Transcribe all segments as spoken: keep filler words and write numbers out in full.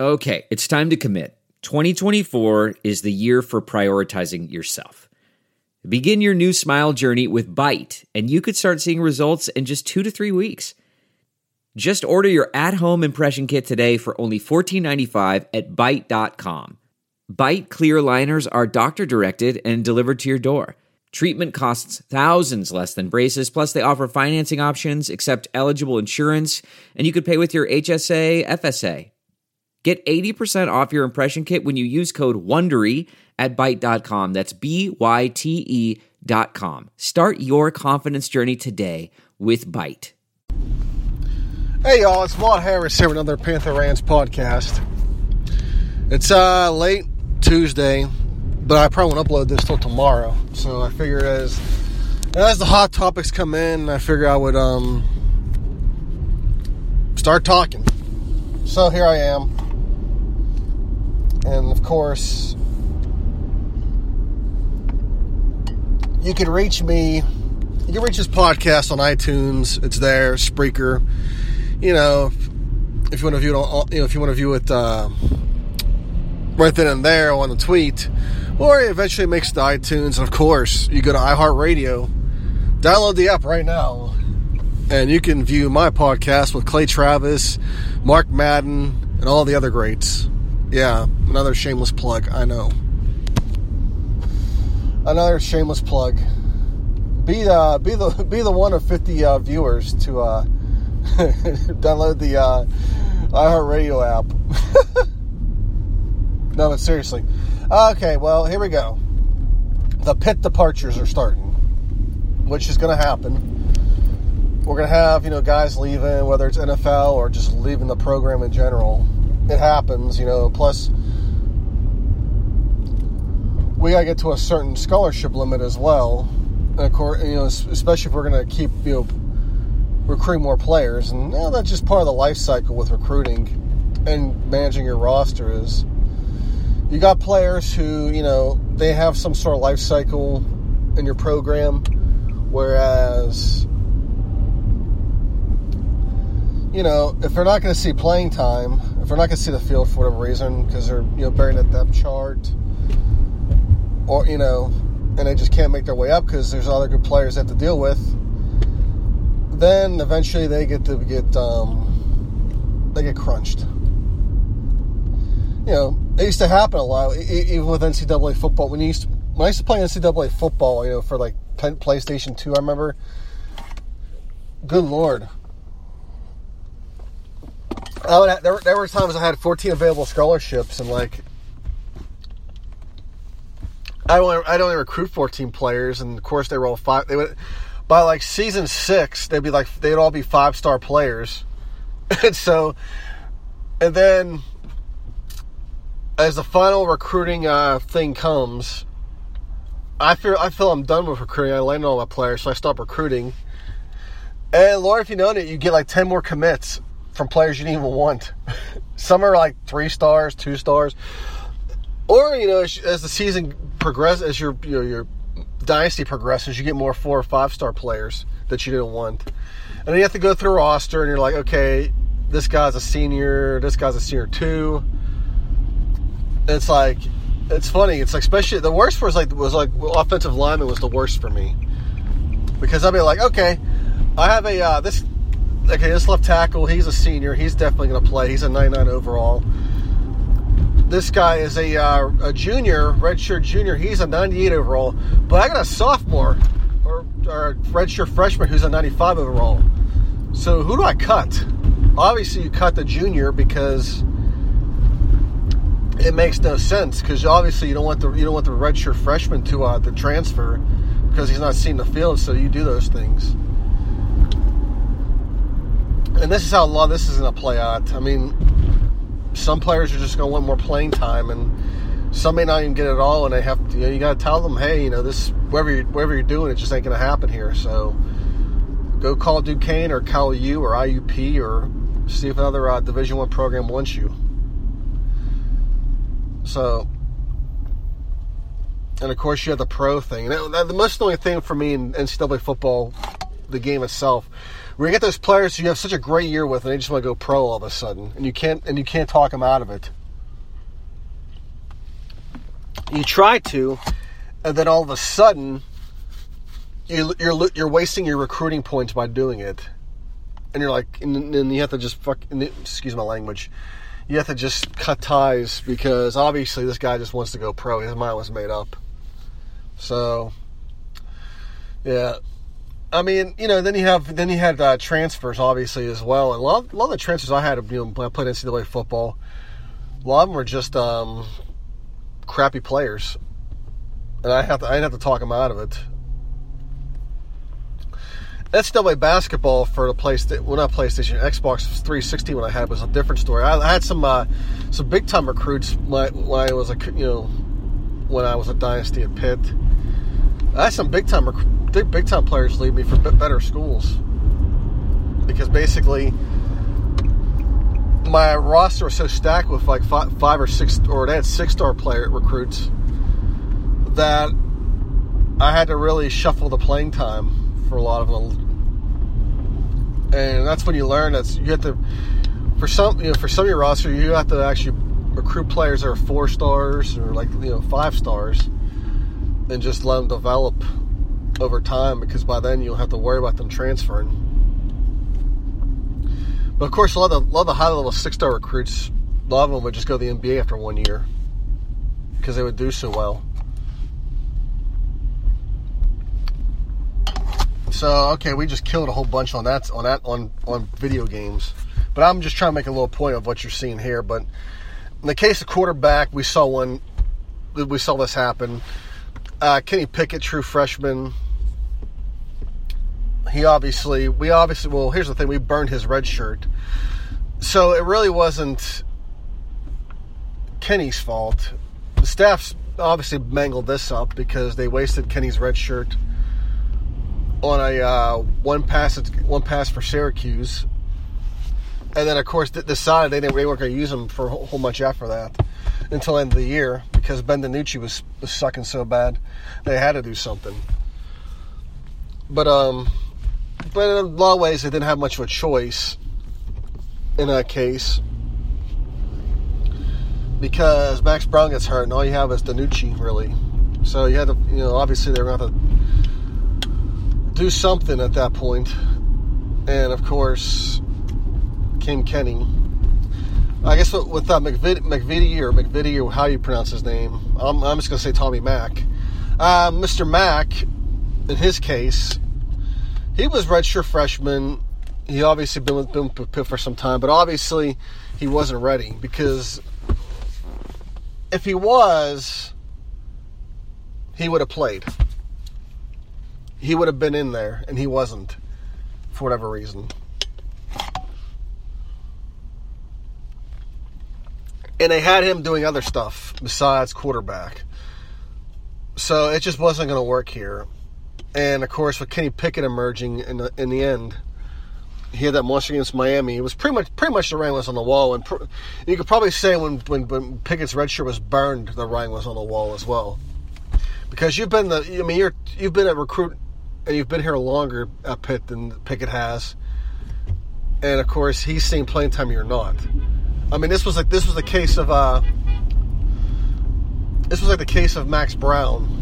Okay, it's time to commit. twenty twenty-four is the year for prioritizing yourself. Begin your new smile journey with Byte, and you could start seeing results in just two to three weeks. Just order your at-home impression kit today for only fourteen ninety-five at byte dot com. Byte clear aligners are doctor-directed and delivered to your door. Treatment costs thousands less than braces, plus they offer financing options, accept eligible insurance, and you could pay with your H S A, F S A. Get eighty percent off your impression kit when you use code WONDERY at byte dot com. That's B Y T E dot com. Start your confidence journey today with Byte. Hey y'all, it's Walt Harris here with another Panther Rants podcast. It's uh, late Tuesday, but I probably won't upload this till tomorrow. So I figured as as the hot topics come in, I figure I would um start talking. So here I am. And of course, you can reach me, you can reach this podcast on iTunes. It's there, Spreaker. You know, if you want to view it, you know, if you want to view it uh, right then and there on the tweet, or it eventually makes it to iTunes. And of course, you go to iHeartRadio, download the app right now, and you can view my podcast with Clay Travis, Mark Madden, and all the other greats. Yeah, another shameless plug, I know. Another shameless plug. Be the be the be the one of fifty uh, viewers to uh, download the uh, iHeartRadio app. No, but seriously. Okay, well, here we go. The pit departures are starting, which is going to happen. We're going to have, you know, guys leaving, whether it's N F L or just leaving the program in general. It happens, you know, plus we got to get to a certain scholarship limit as well. And of course, you know, especially if we're going to keep, you know, recruiting more players. And you know, that's just part of the life cycle with recruiting and managing your roster is you got players who, you know, they have some sort of life cycle in your program, whereas, you know, if they're not going to see playing time, if they're not going to see the field for whatever reason, because they're, you know, buried in a depth chart, or, you know, and they just can't make their way up because there's other good players they have to deal with, then eventually they get to get, um, they get crunched. You know, it used to happen a lot, even with N C double A football. When you used to, when I used to play N C double A football, you know, for like PlayStation two, I remember, good Lord. I would have, there, there were times I had fourteen available scholarships, and like I don't I don't recruit fourteen players, and of course they were all five. They would by like season six, they'd be like they'd all be five star players, and so and then as the final recruiting uh, thing comes, I feel I feel I'm done with recruiting. I landed all my players, so I stopped recruiting. And Lord, if you know it, you get like ten more commits from players you didn't even want. Some are like three stars, two stars. Or, you know, as, as the season progresses, as your, your your dynasty progresses, you get more four or five star players that you didn't want. And then you have to go through a roster, and you're like, okay, this guy's a senior, this guy's a senior too. And it's like, it's funny. It's like, especially, the worst was like, was like, offensive lineman was the worst for me. Because I'd be like, okay, I have a, uh, this, okay, this left tackle, he's a senior. He's definitely going to play. He's a ninety-nine overall. This guy is a uh, a junior, redshirt junior. He's a ninety-eight overall. But I got a sophomore or, or a redshirt freshman who's a ninety-five overall. So who do I cut? Obviously, you cut the junior because it makes no sense. Because obviously, you don't want the you don't want the redshirt freshman to uh, to transfer because he's not seeing the field. So you do those things. And this is how a lot of this is going to play out. I mean, some players are just going to want more playing time, and some may not even get it all. And they have, to, you know, you got to tell them, hey, you know, this whatever you're, whatever you're doing, it just ain't going to happen here. So go call Duquesne or Cal U or I U P or see if another uh, Division One program wants you. So, and of course you have the pro thing. And that, the most annoying thing for me in N C double A football the game itself. Where you get those players who you have such a great year with, and they just want to go pro all of a sudden, and you can't and you can't talk them out of it. You try to, and then all of a sudden, you, you're you're wasting your recruiting points by doing it, and you're like, and, and you have to just fuck. Excuse my language. You have to just cut ties because obviously this guy just wants to go pro. His mind was made up. So, yeah. I mean, you know, then you have then you had uh, transfers obviously as well, and a lot, a lot of the transfers I had, you know, when I played N C double A football, a lot of them were just um, crappy players, and I have to I have to talk them out of it. N C double A basketball for the PlayStation, well not PlayStation, Xbox three sixty when I had was a different story. I, I had some uh, some big time recruits when I, when I was a you know when I was a dynasty at Pitt. I had some big time recruits. Big, big time players leave me for better schools because basically my roster was so stacked with like five, five or six, or they had six star player recruits that I had to really shuffle the playing time for a lot of them, and that's when you learn that you have to for some you know for some of your roster you have to actually recruit players that are four stars or like you know five stars and just let them develop over time, because by then you'll have to worry about them transferring. But of course, a lot of the, a lot of the high-level six-star recruits, a lot of them would just go to the N B A after one year because they would do so well. So okay, we just killed a whole bunch on that on that on on video games. But I'm just trying to make a little point of what you're seeing here. But in the case of quarterback, we saw one. We saw this happen. Uh, Kenny Pickett, true freshman. He obviously, we obviously, well, here's the thing, we burned his red shirt. So it really wasn't Kenny's fault. The staff obviously mangled this up because they wasted Kenny's red shirt on a uh, one pass, one pass for Syracuse. And then, of course, decided they, didn't, they weren't going to use him for a whole much after that until the end of the year because Ben DiNucci was, was sucking so bad they had to do something. But um, but in a lot of ways, they didn't have much of a choice in that case because Max Brown gets hurt and all you have is DiNucci, really. So you had to, you know, obviously they were going to have to do something at that point. And, of course, came Kenny. I guess with, with uh, McVitie, McVitie or McVitie or how you pronounce his name, I'm, I'm just going to say Tommy Mack. Uh, Mister Mack, in his case, he was redshirt freshman. He obviously been with, been with Pitt for some time, but obviously he wasn't ready because if he was, he would have played. He would have been in there, and he wasn't for whatever reason. And they had him doing other stuff besides quarterback. So it just wasn't going to work here. And, of course, with Kenny Pickett emerging in the, in the end, he had that monster against Miami. It was pretty much pretty much the writing was on the wall. And pr- you could probably say when, when, when Pickett's red shirt was burned, the writing was on the wall as well. Because you've been the, I mean, you're you've been a recruit and you've been here longer at Pitt than Pickett has. And, of course, he's seen playing time you're not. I mean, this was like this was the case of uh, this was like the case of Max Brown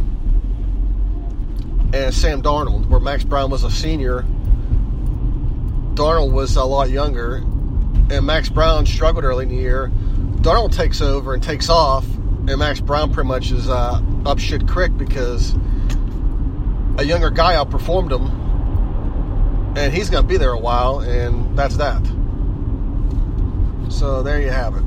and Sam Darnold, where Max Brown was a senior, Darnold was a lot younger, and Max Brown struggled early in the year. Darnold takes over and takes off, and Max Brown pretty much is uh, up shit creek because a younger guy outperformed him, and he's going to be there a while, and that's that. So there you have it.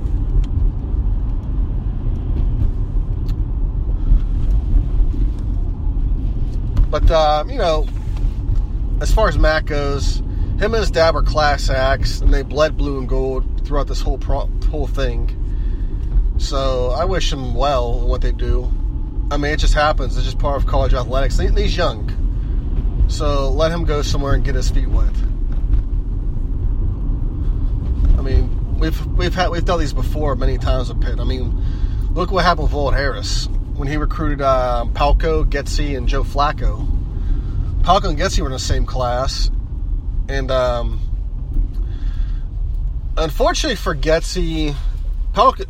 But, uh, you know, as far as Matt goes, him and his dad were class acts, and they bled blue and gold throughout this whole pro- whole thing. So I wish them well in what they do. I mean, it just happens. It's just part of college athletics. He's young. So let him go somewhere and get his feet wet. I mean, we've we've had we've done these before many times at Pitt. I mean, look what happened with Walt Harris when he recruited uh, Palco, Getsy, and Joe Flacco. Palco and Getsy were in the same class, And um, unfortunately for Getsy, Palka,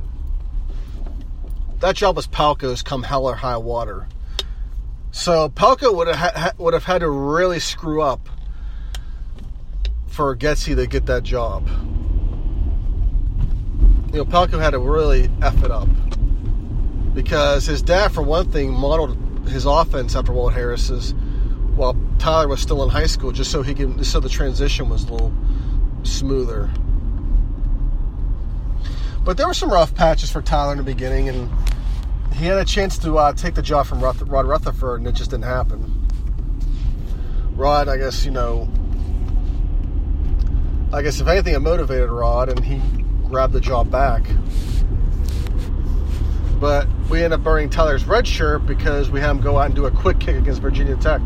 that job was Palko's come hell or high water. So Palka would have ha- would have had to really screw up for Getsy to get that job. You know, Palka had to really F it up. Because his dad, for one thing, modeled his offense after Walt Harris's while Tyler was still in high school, just so he could, so the transition was a little smoother. But there were some rough patches for Tyler in the beginning, and he had a chance to uh, take the job from Ruth- Rod Rutherford, and it just didn't happen. Rod, I guess, you know, I guess if anything, it motivated Rod, and he grabbed the job back. But we ended up burning Tyler's red shirt because we had him go out and do a quick kick against Virginia Tech.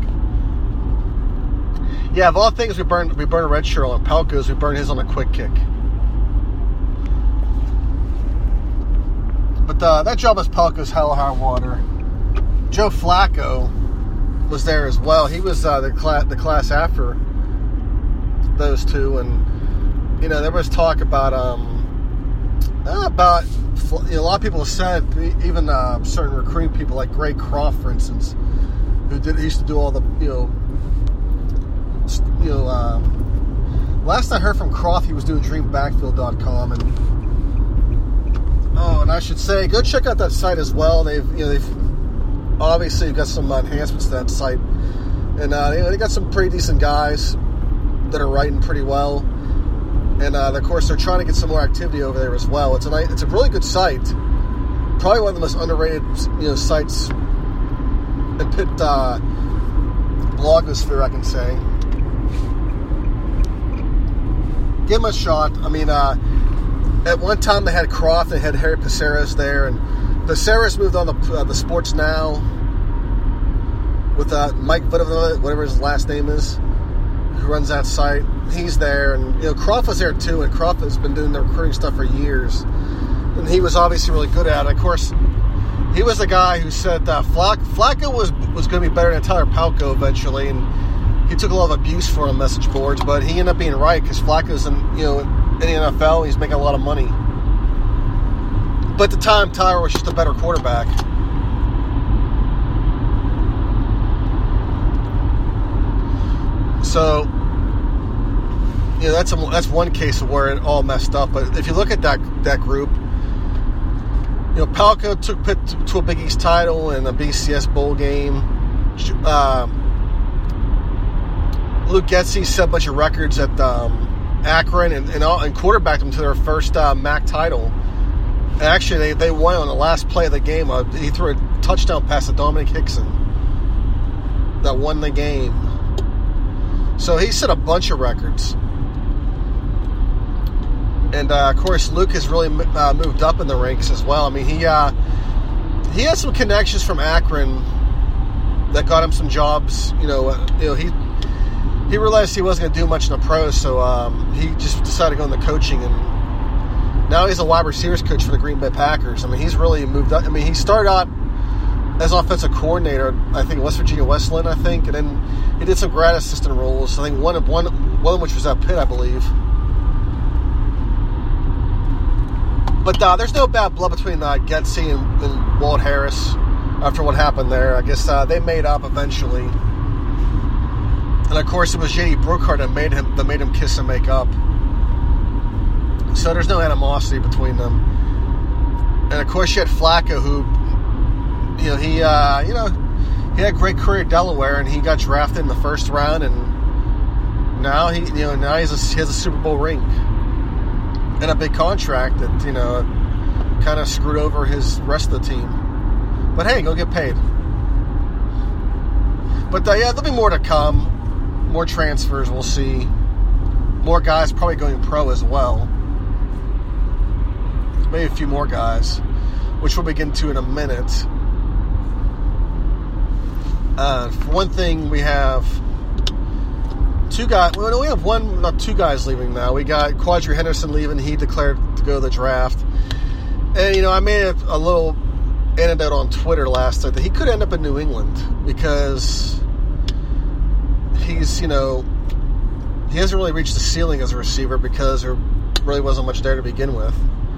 Yeah, of all things, we burned we burned a red shirt on Palko's. We burned his on a quick kick. But uh, that job was Palko's hell or high water. Joe Flacco was there as well. He was uh, the class the class after those two, and you know there was talk about um about you know, a lot of people have said, even uh, certain recruiting people like Greg Croft, for instance, who did he used to do all the you know. You know, um, last I heard from Croft, he was doing dream backfield dot com, and oh, and I should say, go check out that site as well. They've, you know, they've obviously got some enhancements to that site, and uh, they, they got some pretty decent guys that are writing pretty well, and uh, of course they're trying to get some more activity over there as well. It's a nice, it's a really good site, probably one of the most underrated, you know, sites in Pitt uh, blogosphere, I can say. Give him a shot. I mean, uh, at one time they had Croft, they had Harry Paceras there, and Paceras moved on to uh, the Sports Now with uh, Mike Vitavuta, whatever his last name is, who runs that site. He's there, and you know Croft was there too, and Croft has been doing the recruiting stuff for years, and he was obviously really good at it. Of course, he was the guy who said uh, Flack, Flacco was was going to be better than Tyler Palko eventually, and he took a lot of abuse for on message boards, but he ended up being right because Flacco's in, you know, in the N F L. He's making a lot of money. But at the time, Tyler was just a better quarterback. So, you know, that's a, that's one case of where it all messed up. But if you look at that that group, you know, Palko took Pitt to a Big East title and a B C S bowl game. Uh, Luke Getsy set a bunch of records at um, Akron and and, all, and quarterbacked them to their first uh, M A C title. And actually, they, they won on the last play of the game. Uh, he threw a touchdown pass to Dominic Hickson that won the game. So he set a bunch of records. And, uh, of course, Luke has really uh, moved up in the ranks as well. I mean, he uh, he has some connections from Akron that got him some jobs. You know, uh, you know he... He realized he wasn't going to do much in the pros, so um, he just decided to go into coaching, and now he's a wide receivers coach for the Green Bay Packers. I mean, he's really moved up. I mean, he started out as offensive coordinator, I think, West Virginia Westland, I think, and then he did some grad assistant roles. I think one of one, one of which was at Pitt, I believe. But uh, there's no bad blood between uh, Getsy and, and Walt Harris after what happened there. I guess uh, they made up eventually. And of course, it was J D Brookhart that made him that made him kiss and make up. So there's no animosity between them. And of course, you had Flacco, who, you know, he, uh, you know, he had a great career at Delaware, and he got drafted in the first round, and now he, you know, now he's a, he has a Super Bowl ring and a big contract that, you know, kind of screwed over his rest of the team. But hey, go get paid. But uh, yeah, there'll be more to come. More transfers, we'll see. More guys probably going pro as well. Maybe a few more guys, which we'll begin to in a minute. Uh, for one thing, we have two guys. Well, we have one, not two guys leaving now. We got Quadri Henderson leaving. He declared to go to the draft. And, you know, I made a, a little anecdote on Twitter last night that he could end up in New England because he's, you know, he hasn't really reached the ceiling as a receiver because there really wasn't much there to begin with.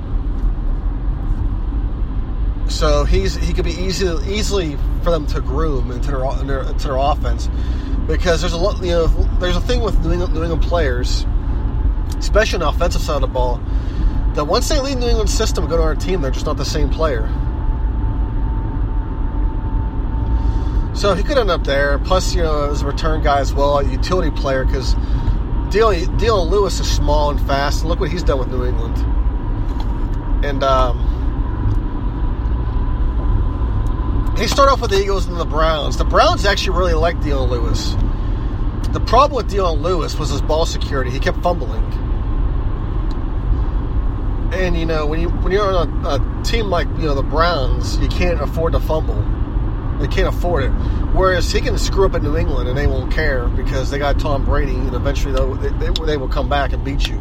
So he's he could be easy, easily for them to groom into their, into their offense, because there's a lot, you know, there's a thing with New England, New England players, especially on the offensive side of the ball, that once they leave New England system and go to our team, they're just not the same player. So he could end up there. Plus, you know, as a return guy as well, a utility player, because Dion Lewis is small and fast. And look what he's done with New England. And um, he started off with the Eagles and the Browns. The Browns actually really liked Dion Lewis. The problem with Dion Lewis was his ball security. He kept fumbling. And, you know, when, you, when you're on a, a team like, you know, the Browns, you can't afford to fumble. They can't afford it. Whereas he can screw up at New England and they won't care because they got Tom Brady, and eventually they, they, they will come back and beat you.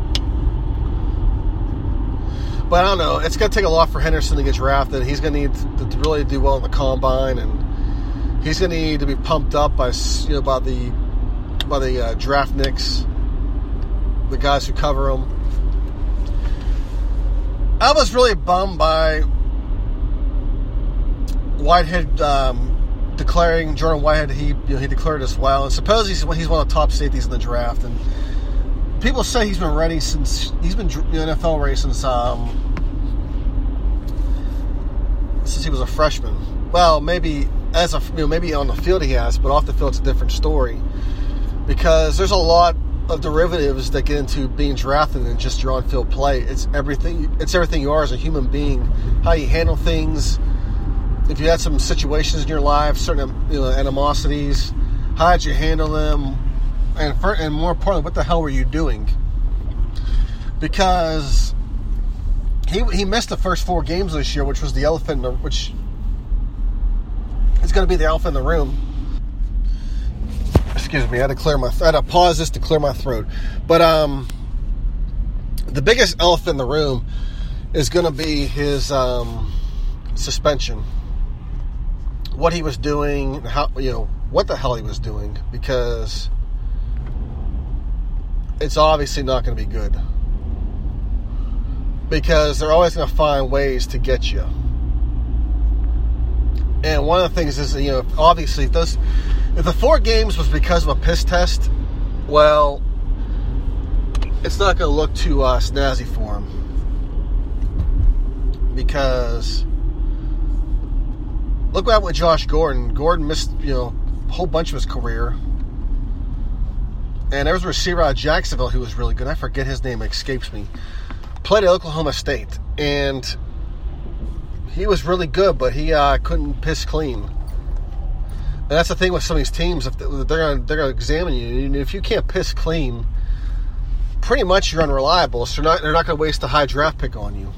But I don't know. It's going to take a lot for Henderson to get drafted. He's going to need to, to really do well in the combine, and he's going to need to be pumped up by, you know, by the by the uh, draft nicks, the guys who cover him. I was really bummed by Whitehead um, declaring Jordan Whitehead. He you know, he declared as well, and supposedly he's, he's one of the top safeties in the draft. And people say he's been ready since he's been in the N F L ready since um, since he was a freshman. Well, maybe as a you know, maybe on the field he has, but off the field it's a different story, because there's a lot of derivatives that get into being drafted than just your on-field play. It's everything. It's everything you are as a human being, how you handle things. If you had some situations in your life, certain you know, animosities, how did you handle them? And for, and more importantly, what the hell were you doing? Because he he missed the first four games this year, which was the elephant in the, which is going to be the elephant in the room. Excuse me, I had to clear my I had to pause this to clear my throat. But um, the biggest elephant in the room is going to be his um, suspension. What he was doing, how you know what the hell he was doing, because it's obviously not going to be good. Because they're always going to find ways to get you. And one of the things is, you know, obviously, if, those, if the four games was because of a piss test, well, it's not going to look too uh, snazzy for him. Because look what happened with Josh Gordon. Gordon missed, you know, a whole bunch of his career. And there was a receiver out of Jacksonville who was really good. I forget his name. It escapes me. Played at Oklahoma State. And he was really good, but he uh, couldn't piss clean. And that's the thing with some of these teams. If they're going they're to examine you, and if you can't piss clean, pretty much you're unreliable. So they're not, they're not going to waste a high draft pick on you.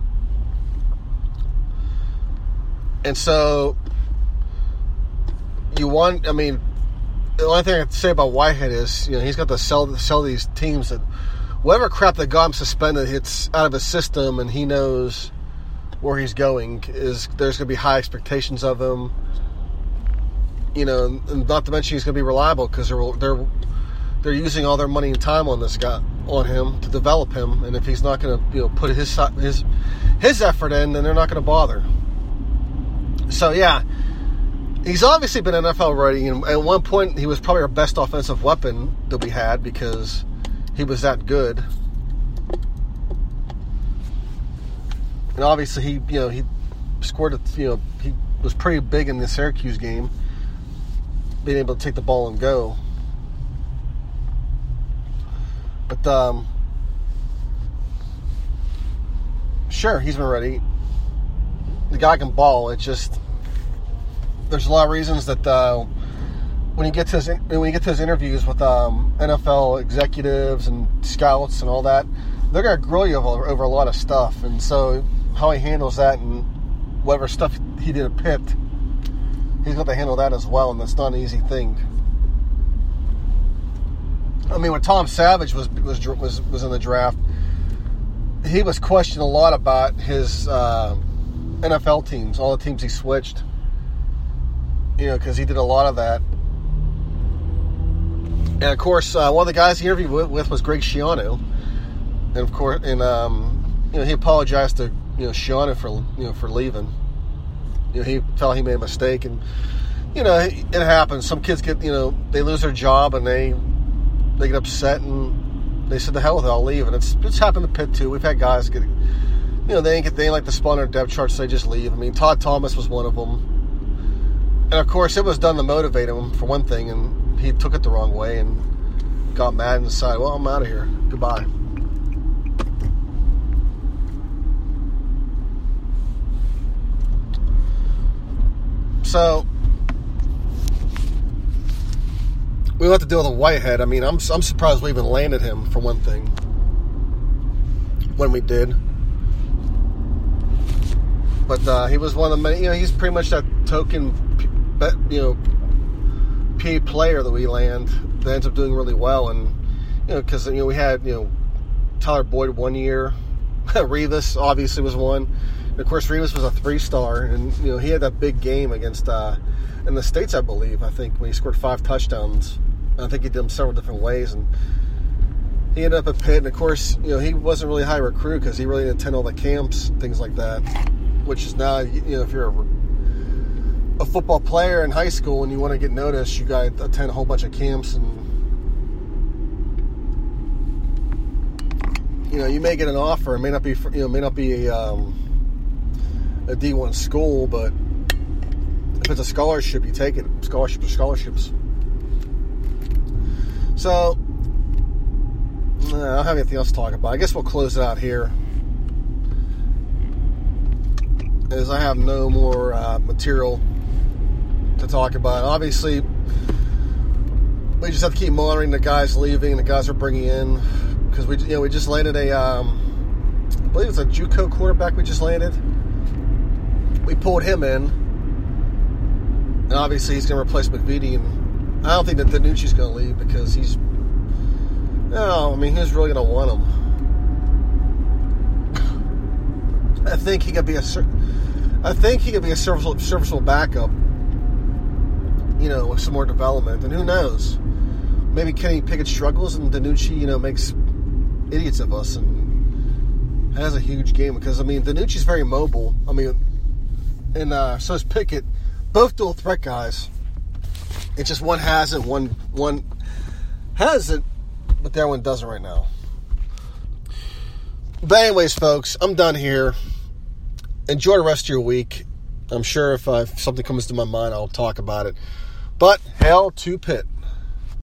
And so, you want, I mean, the only thing I have to say about Whitehead is, you know, he's got to sell sell these teams that whatever crap that got him suspended, it's out of his system, and he knows where he's going. Is there's going to be high expectations of him, you know, and not to mention he's going to be reliable because they're they're they're using all their money and time on this guy, on him to develop him, and if he's not going to, you know, put his his his effort in, then they're not going to bother. So yeah. He's obviously been N F L ready, and at one point he was probably our best offensive weapon that we had because he was that good. And obviously he, you know, he scored, a, you know, he was pretty big in the Syracuse game, being able to take the ball and go. But um, sure, he's been ready. The guy can ball. It's just there's a lot of reasons that uh, when you get to his, when you get to his interviews with um, N F L executives and scouts and all that, they're gonna grill you over, over a lot of stuff. And so how he handles that and whatever stuff he did at Pitt, he's got to handle that as well, and that's not an easy thing. I mean, when Tom Savage was was was was in the draft, he was questioned a lot about his uh, N F L teams, all the teams he switched. You know, because he did a lot of that. And of course, uh, one of the guys he interviewed with, with was Greg Schiano, and of course, and um, you know, he apologized to you know Schiano for you know for leaving. You know, he felt he made a mistake, and you know, it, it happens. Some kids get you know they lose their job and they they get upset and they said the hell with it, I'll leave. And it's it's happened to Pitt too. We've had guys get you know they ain't get they ain't like the spot on their depth charts. So they just leave. I mean, Todd Thomas was one of them, and of course, it was done to motivate him for one thing, and he took it the wrong way and got mad and decided, well, I'm out of here. Goodbye. So, we'll have to deal with a Whitehead. I mean, I'm I'm surprised we even landed him, for one thing, when we did. But uh, he was one of the many, you know, he's pretty much that token, you know, P A player that we land that ends up doing really well. And, you know, because, you know, we had, you know, Tyler Boyd one year. Rivas obviously was one. And of course, Rivas was a three-star. And, you know, he had that big game against, uh, in the States, I believe, I think, when he scored five touchdowns. And I think he did them several different ways. And he ended up at Pitt. And, of course, you know, he wasn't really a high recruit because he really didn't attend all the camps, things like that. Which is now, you know, if you're a a football player in high school and you want to get noticed, you got to attend a whole bunch of camps, and you know you may get an offer. It may not be, you know, may not be a, um, a D one school, but if it's a scholarship, you take it. Scholarships are scholarships. So I don't have anything else to talk about. I guess we'll close it out here, as I have no more uh, material to talk about. Obviously, we just have to keep monitoring the guys leaving and the guys we're bringing in, because we, you know, we just landed a, um, I believe it's a JUCO quarterback. We just landed. We pulled him in, and obviously he's going to replace McVitie. And I don't think that Danucci's going to leave because he's, no, I mean, who's really going to want him? I think he could be a, I think he could be a serviceable, serviceable backup. You know, with some more development, and who knows? Maybe Kenny Pickett struggles, and Danucci, you know, makes idiots of us and has a huge game. Because I mean, Danucci's very mobile. I mean, and uh, so is Pickett. Both dual threat guys. It's just one has it, one one has it, but the other one doesn't right now. But anyways, folks, I'm done here. Enjoy the rest of your week. I'm sure if, uh, if something comes to my mind, I'll talk about it. But, hail to Pitt.